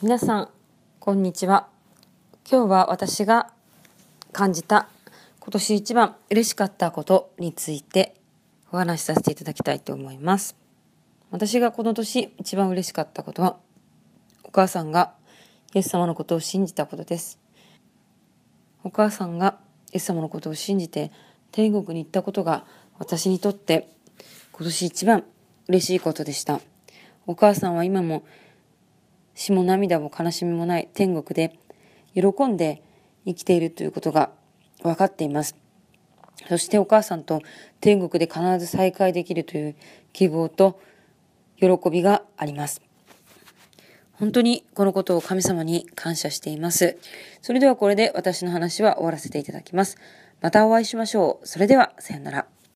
皆さんこんにちは。今日は私が感じた今年一番嬉しかったことについてお話しさせていただきたいと思います。私がこの年一番嬉しかったことは、お母さんがイエス様のことを信じたことです。お母さんがイエス様のことを信じて天国に行ったことが私にとって今年一番嬉しいことでした。お母さんは今も死も涙も悲しみもない天国で喜んで生きているということが分かっています。そしてお母さんと天国で必ず再会できるという希望と喜びがあります。本当にこのことを神様に感謝しています。それではこれで私の話は終わらせていただきます。またお会いしましょう。それではさようなら。